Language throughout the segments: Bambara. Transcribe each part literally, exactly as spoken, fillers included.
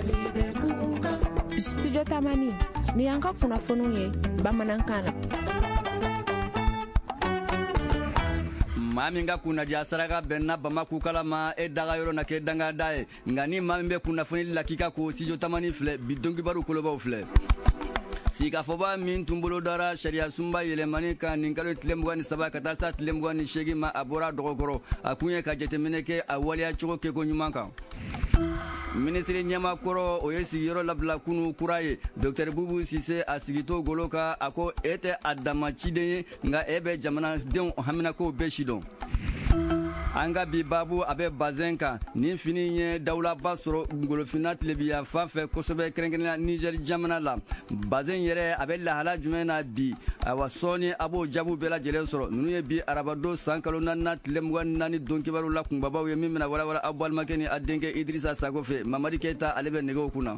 Studio Tamani ni yanka kunnafoniw ye bamanankan na. maa min ka kunnaja saraka bɛnna Bamaku kalama e daga yɔrɔ na kɛ danga da ye nka ni maa min bɛ kunnafoni la k'i ka ko Studio Tamani filɛ bi dɔnkibaru kolobaw filɛ. Sikafɔba min tun bolo dara sariya sunba yɛlɛmani kan nin kalo tile mugan ni saba ka taa sa tile mugan ni seegin ma a bɔra dɔgɔkɔrɔ a kun ye ka jateminɛ kɛ a waleya cogo kɛko ɲuman kan. Minisiri ɲɛmakɔrɔ o ye sigiyɔrɔ labila kunu kura ye Dr Bubu Sise a sigitɔ golo kan a ko e tɛ a dama ciden ye nka e bɛ jamanadenw haminakow bɛɛ sidɔn. An ka bi babu a bɛ bazɛn kan nin fini ye dawulaba sɔrɔ ngolofina tilebiya fan fɛ kosɛbɛ kɛrɛnkɛrɛnnenya Niger jamana la. Bazɛn yɛrɛ a bɛ lahala jumɛn na bi awa sɔɔni a b'o jaabiw bɛɛ lajɛlen sɔrɔ ninnu ye bi arabadon san kalo naaninan tile mugan ni naani don kibaru la kunbabaw ye min bɛna walawala aw balimakɛ ni a denkɛ Idrissa Sako fɛ Mamadi Keyita ale bɛ nɛgɛw kunna.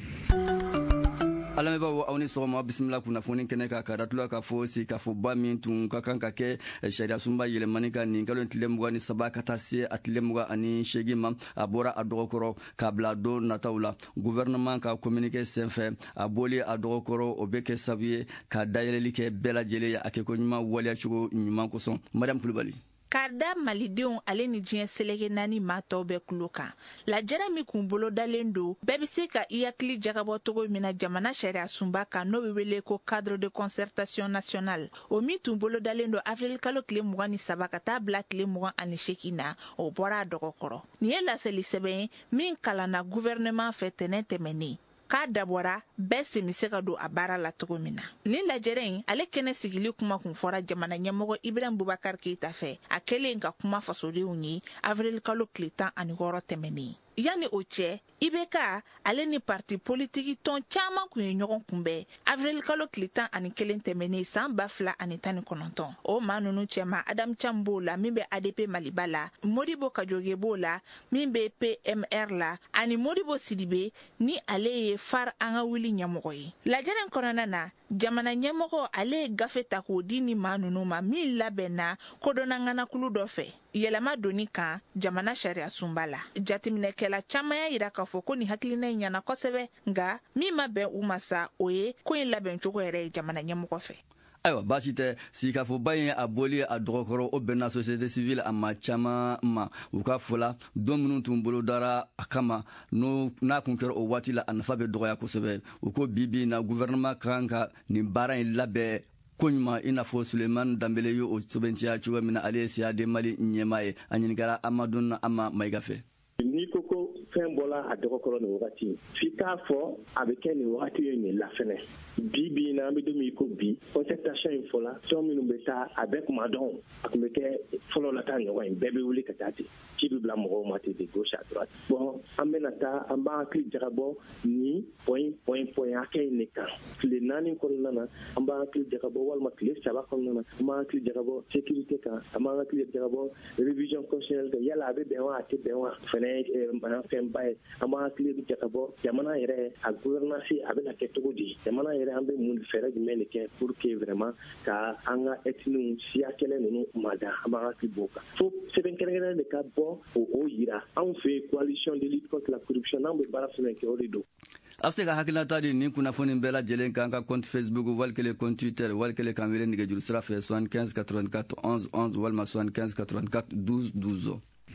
Alamɛbaaw aw ni sɔgɔma bisimila kunnafoni kɛnɛ kan ka datula ka fɔ sikafɔba min tun ka kan ka kɛ sariya sunba yɛlɛmani kan nin kalo tile mugan ni saba ka taa se a tile mugan ani seegin ma a bɔra a dɔgɔkɔrɔ k'a bila don nataw la gouvernement ka communiqué senfɛ a bɔli a dɔgɔkɔrɔ o bɛ kɛ sababu ye ka dayɛlɛli kɛ bɛɛ lajɛlen ye a kɛko ɲuman waleyacogo ɲuman kosɔn. Madame Kulibali. Karda malidenw ale ni diɲɛ selege naani maa tɔw bɛ kulo kan lajɛrɛ min kun bolo dalen do bɛɛ bɛ se ka i hakili jagabɔ togo min na jamana sariya sunba kan n'o bɛ wele ko cadre de concertation nationale o min tun bolo dalen do avril kalo tile mugan ni saba ka taa bila tile mugan ani seegin na o bɔra a dɔgɔkɔrɔ nin ye laseli sɛbɛn ye min kalanna gouvernement fɛ tɛnɛ tɛmɛnen k'a dabɔra bɛɛ sen bɛ se ka don a baara la cogo min na nin lajɛrɛ in ale kɛnɛ sigili kuma kun fɔra jamana ɲɛmɔgɔ Ibrahim Boubacar Keita fɛ a kɛlen ka kuma fasodenw ye avril kalo tile tan ani wɔɔrɔ tɛmɛnen yanni o cɛ I B K ale ni parti politiki tɔn caman kun ye ɲɔgɔn kunbɛn avril kalo tile tan ani kelen tɛmɛnen san ba fila ani tan ni kɔnɔntɔn o maa ninnu cɛma Adam Cham b'o la min bɛ A D P Maliba la Modibo Kajoge b'o la min bɛ P M R la ani Modibo Sidibe ni ale ye F A R an ka wuli ɲɛmɔgɔ ye lajɛrɛ in kɔnɔna na jamana ɲɛmɔgɔ ale ye gafe ta k'o di ni maa ninnu ma min labɛnna kodɔnnaŋanakulu dɔ fɛ yɛlɛma doni kan jamana sariya sunba la jateminɛkɛla caman y'a yira k'a fɔ ko nin hakilina in ɲɛna kosɛbɛ nka min ma bɛn u ma sa o ye ko in labɛn cogo yɛrɛ ye jamana ɲɛmɔgɔ fɛ. Ayiwa baasi tɛ sikafɔba in a bɔli a dɔgɔkɔrɔ o bɛnna société civile a ma caman ma u ka fɔla don minnu tun bolo dara a kama n'a kun kɛra o waati la a nafa bɛ dɔgɔya kosɛbɛ u ko bi bi na gouvernement kan ka nin baara in labɛn ko ɲuman i n'a fɔ Sulemani Danbele ye o sɛbɛntiya cogo min na ale ye C A D Mali ɲɛmaa ye a ɲininkara Amadu Ama Mayiga fɛ. N'i ko ko fɛn bɔla a dɔgɔkɔrɔ nin wagati f'i k'a fɔ a bɛ kɛ nin wagati ye nin la fɛnɛ bi bi na an bɛ don min ko bi concertation in fɔla tɔn minnu bɛ taa a bɛɛ kuma dɔn a tun bɛ kɛ fɔlɔ la taa ɲɔgɔn in bɛɛ bɛ wuli ka taa ten ci bɛ bila mɔgɔw ma ten de gauche à droite bon an bɛna taa an b'an hakili jagabɔ ni point point point hakɛ in de kan tile naani kɔnɔna na an b'an hakili jagabɔ walima tile saba kɔnɔna na an b'an hakili jagabɔ sécurité kan an b'an hakili jagabɔ révision constitutionnelle kan yala a bɛ bɛn wa a tɛ bɛn wa fɛnɛ fɛn ba ye an b'an hakili jagabɔ jamana yɛrɛ a gouvernance a bɛna kɛ cogo di jamana yɛrɛ an bɛ mun fɛɛrɛ jumɛn de kɛ pour que vraiment ka an ka ethnies siya kɛlɛ ninnu mada an b'an hakili b'o kan fo sɛbɛn kɛrɛnkɛrɛnnen de ka bɔ o o yira anw fɛ coalition de lutte contre la corruption n'anw bɛ baara fɛn kɛ o de don. A bɛ se ka hakilinata di nin kunnafoni bɛɛ lajɛlen kan ka compte Facebook wali kelen compte Twitter wali kelen kan wele nɛgɛjuru sira fɛ soixante-quinze quatre-vingt-quatre onze onze walima soixante-quinze quatre-vingt-quatre douze douze.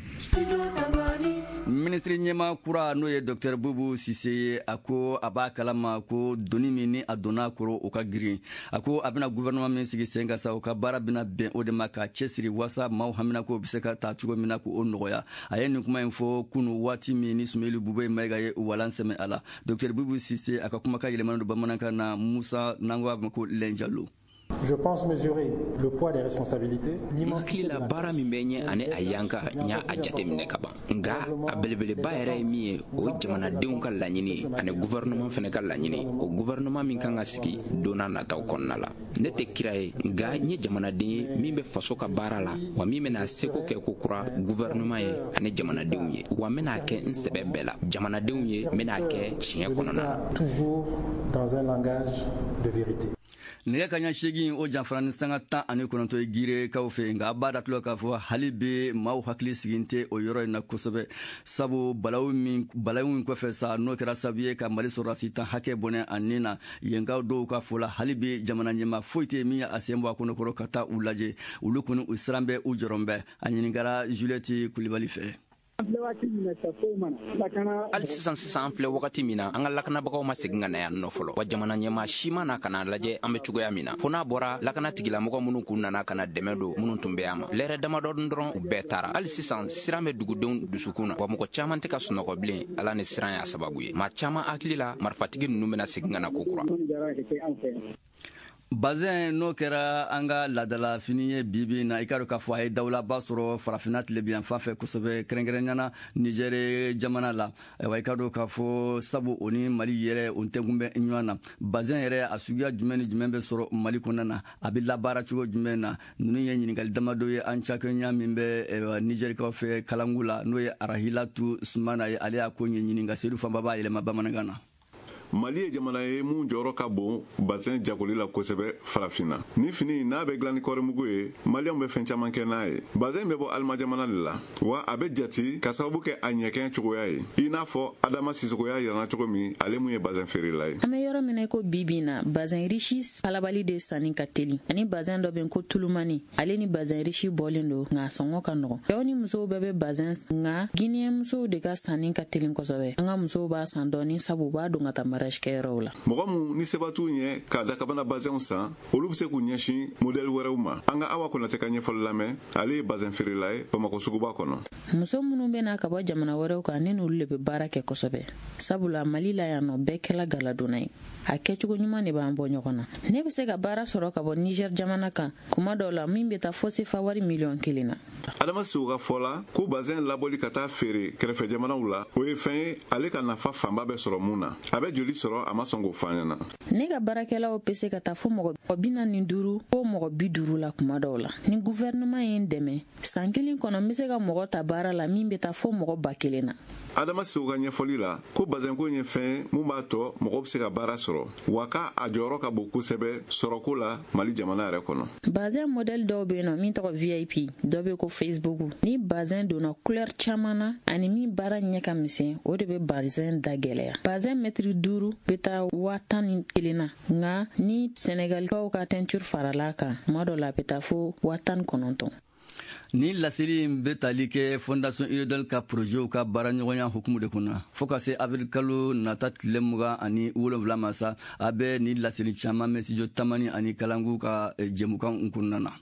Ministri ɲɛma kura n'o ye Dr Bubu Sise ye a ko a b'a kalama ko doni min ni a donna kɔrɔ o ka girin a ko a bɛna gouvernement min sigi sen kan sa o ka baara bɛna bɛn o de ma ka cɛsiri wasa maaw haminako bɛ se ka taa cogo min na k'o nɔgɔya a ye nin kuma in fɔ kunu waati min ni Sumeli Bube Mayiga ye walan sɛmɛ a la Dr Bubu Sise a ka kumakan yɛlɛmana don bamanankan na Musa n'an ko ko Lɛnjalo. Je pense mesurer le poids des responsabilités. Hakili la baara min bɛ ɲɛ ani a yanka n y'a a jateminɛ ka ban nka a belebeleba yɛrɛ ye min ye o jamanadenw ka laɲini ani gouvernement fana ka laɲini o gouvernement min kan ka sigi donna nataw kɔnɔna la ne tɛ kira ye nka n ye jamanaden ye min bɛ faso ka baara la wa min bɛna seko kɛ ko kura gouvernement ye ani jamanadenw ye wa n bɛna kɛ n sɛbɛ bɛɛ la jamanadenw ye n bɛna kɛ tiɲɛ kɔnɔna na. Toujours dans un langage de vérité. nɛgɛ ka ɲa segin o janfara ni sanga tan ani kɔnɔntɔ ye gire kaw fɛ nka a b'a da tulo k'a fɔ hali be maaw hakili sigin tɛ o yɔrɔ in na kosɛbɛ sabu balawu min balawu min kɔfɛ sa n'o kɛra sabu ye ka mali sɔrɔdasi tan hakɛ bɔnɛ a nin na yenkaw dɔw ka fɔ la hali be jamana ɲɛma foyi tɛ min ye a sen bɔ a kɔnɔkɔrɔ ka taa u lajɛ olu kɔni u siran bɛ u jɔrɔn bɛ a ɲiningara Juliette Kulibali fɛ. hali sisan sisan an filɛ wagati min na an ka lakanabagaw ma segin ka na yan nɔ fɔlɔ wa jamana ɲɛma si ma na ka na lajɛ an bɛ cogoya min na fo n'a bɔra lakana tigilamɔgɔ minnu kun nana ka na dɛmɛ don minnu tun bɛ yan ma lɛrɛ damadɔni dɔrɔn u bɛɛ taara hali sisan siran bɛ dugudenw dusukun na wa mɔgɔ caman tɛ ka sunɔgɔ bilen ala ni siran y'a sababu ye maa caman hakili la marifatigi ninnu bɛna segin ka na kokura. Bazin n'o kɛra an ka ladala fini ye bibi na i ka dɔn k'a fɔ a ye dawulaba sɔrɔ farafinna tilebiyan fan fɛ kosɛbɛ kɛrɛnkɛrɛnnana Niger jamana la ayiwa i ka dɔn k'a fɔ sabu o ni Mali yɛrɛ o tɛ kun bɛ ɲɔgɔn na Bazin yɛrɛ a suguya jumɛn ni jumɛn bɛ sɔrɔ Mali kɔnɔna na a bɛ labaara cogo jumɛn na ninnu ye ɲininkali damadɔ ye an cakɛɲa min bɛ Nigerikaw fɛ kalangu la n'o ye Arahilatu Sumana ye ale y'a ko ɲɛɲini nka Seydou Fanba b'a yɛlɛma bamanankan na. Mali ye jamana ye mun jɔyɔrɔ ka bon bazin jagoli la kosɛbɛ farafinna ni fini n'a bɛ dilan ni kɔrimugu ye maliyɛnw bɛ fɛn caman kɛ n'a ye bazin bɛ bɔ alima jamana de la wa a bɛ jati ka sababu kɛ a ɲɛkɛn cogoya ye i n'a fɔ Adama Sisoko y'a yirana cogo min ale mun ye bazin feerela ye. An bɛ yɔrɔ min na ko bibi na bazin riche kalabali de sanni ka teli ani bazin dɔ bɛ ko tulumani ale ni bazin riche bɔlen don nka sɔngɔ ka nɔgɔn cɛw ni musow bɛɛ bɛ bazin nka Guinéen musow de ka sanni ka teli kosɛbɛ an ka musow b'a san dɔɔni sabu b'a don ka taa mɔgɔ mun ni seba t'u ɲɛ ka dakabana bazɛnw san olu bɛ se k'u ɲɛsin modèle wɛrɛw ma an ka Awa Konate ka ɲɛfɔli lamɛn ale ye bazin feerela ye Bamako suguba kɔnɔ. muso minnu bɛ na ka bɔ jamana wɛrɛw kan ne n'olu de bɛ baara kɛ kosɛbɛ sabula Mali la yan nɔ bɛɛ kɛla galadonna ye a kɛcogo ɲuman de b'an bɔ ɲɔgɔn na ne bɛ se ka baara sɔrɔ ka bɔ Niger jamana kan kuma dɔw la min bɛ taa fo sefa wari miliyɔn kelen na. Adama Sisoko ka fɔ la ko bazin labɔli ka taa feere kɛrɛfɛ jamanaw la o ye fɛn ye ale ka nafa fanba bɛ sɔrɔ mun na a bɛ joli sɔrɔ a ma sɔn k'o fɔ an ɲɛna. ne ka baarakɛlaw bɛ se ka taa fo mɔgɔ bi naani ni duuru ko mɔgɔ bi duuru la kuma dɔw la ni gouvernement ye n dɛmɛ san kelen kɔnɔ n bɛ se ka mɔgɔ ta baara la min bɛ taa fo mɔgɔ ba kelen na. Adama Sisoko ka ɲɛfɔli la ko bazin ko ye fɛn ye mun b'a tɔ mɔgɔ bɛ se ka baara sɔrɔ wa ka a jɔyɔrɔ ka bon kosɛbɛ sɔrɔko la Mali jamana yɛrɛ kɔnɔ. bazin modèle dɔw bɛ yen nɔ min tɔgɔ V I P dɔ bɛ ko Facebook ni bazin donna couleur caman na ani min baara ɲɛ ka misɛn o de bɛ bazin da gɛlɛya bazin mètre duuru bɛ taa waa tan ni kelen na nka ni Senegalikaw ka teinture farala kan kuma dɔ la a bɛ taa fo waa tan ni kɔnɔntɔn. ni laseli in bɛ tali kɛ Fondation Iredel ka projet ka baara ɲɔgɔnya hukumu de kunna fo ka se avril kalo nata tile mugan ani wolonwula ma sa a bɛ ni laseli caman mɛn studio tamani ani kalangu ka jɛmukan kɔnɔna na.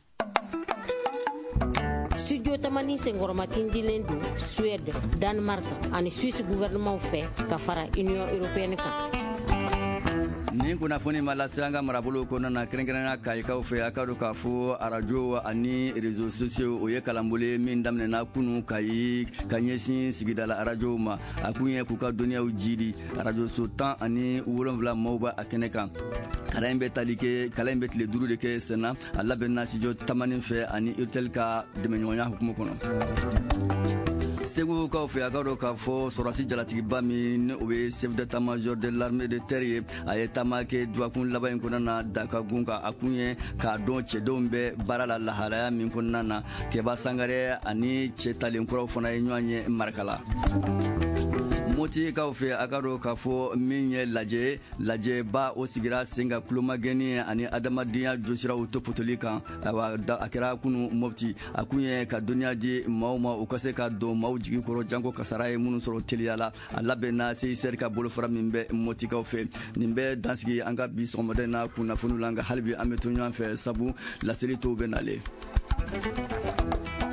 Studio Tamani senkɔrɔmatin dilen don Suède, Danemark ani Suisse gouvernement fɛ ka fara Union européenne kan. nin kunnafoni ma lase an ka marabolo kɔnɔna na kɛrɛnkɛrɛnnenya kayikaw fɛ a ka dɔn k'a fɔ arajo ani réseaux sociaux o ye kalanbolo min daminɛna kunu kayi ka ɲɛsin sigidala arajow ma a kun ye k'u ka dɔnniyaw jidi arajo so tan ani wolonwula maaw b'a a kɛnɛ kan kalan in bɛ tali kɛ kalan in bɛ tile duuru de kɛ senna a labɛnna studio tamani fɛ ani Iretel ka dɛmɛɲɔgɔnya hukumu kɔnɔ. Segu kaw fɛ a ka dɔn k'a fɔ sɔrɔdasi jalatigiba min ni o bɛ chef d'état-major de l'armée de terre ye a ye taama kɛ duwakun laban in kɔnɔna na Dakagun kan a kun ye k'a dɔn cɛdenw bɛ baara la lahalaya min kɔnɔna na Kɛba Sangare ani cɛ talenkuraw fana ye ɲɔgɔn ye maraka la. Motikaw fɛ a ka dɔn k'a fɔ min ye lajɛ lajɛba o sigira sen ka kulomagɛnni ani adamadenya josiraw topotoli kan a kɛra kunu Mopti a kun ye ka dɔnniya di maaw ma u ka se ka don maaw jigi kɔrɔ janko kasara ye minnu sɔrɔ teliya la a labɛnna C I C R ka bolofara min bɛ Motikaw fɛ nin bɛ dansigi an ka bi sɔgɔmada in na kunnafoniw la nka hali bi an bɛ to ɲɔgɔn fɛ sabu laseli tɔw bɛ nale.